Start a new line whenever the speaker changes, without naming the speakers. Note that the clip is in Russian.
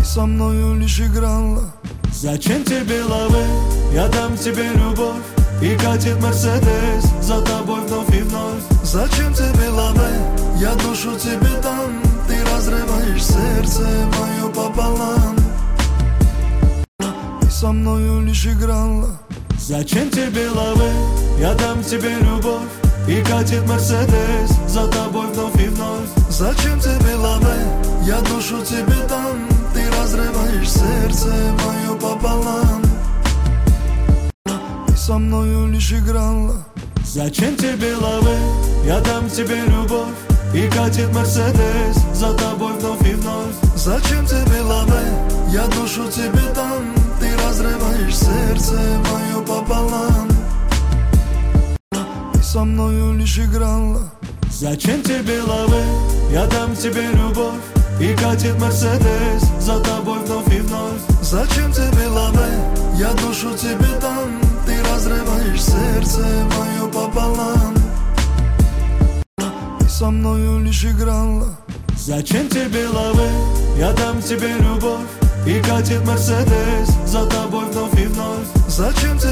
Со мною лишь играла.
Зачем тебе лавы? Я дам тебе любовь. И катит Мерседес за тобой вновь и вновь.
Зачем тебе лавы? Я душу тебе дам. Ты разрываешь сердце мое пополам. Со мною лишь играла.
Зачем тебе лавы? Я дам тебе любовь. И катит Мерседес за тобой вновь и вновь.
Зачем тебе лавы? Я душу тебе дам. Ты разрываешь сердце мое пополам. Со мною лишь играла.
Зачем тебе лавы? Я дам тебе любовь. И катит Мерседес за тобой вновь и вновь.
Зачем тебе лавы? Я душу тебе дам. Ты разрываешь сердце мое пополам. Со мною лишь играла.
Зачем тебе лавы? Я дам тебе любовь. И катит Мерседес за тобой вновь и вновь.
Зачем тебе лавы? Я душу тебе дам. Ты разрываешь сердце мое пополам. Со мною лишь играла.
Зачем тебе лавы? Я дам тебе любовь. И катит Мерседес за тобой вновь и вновь.
Зачем тебе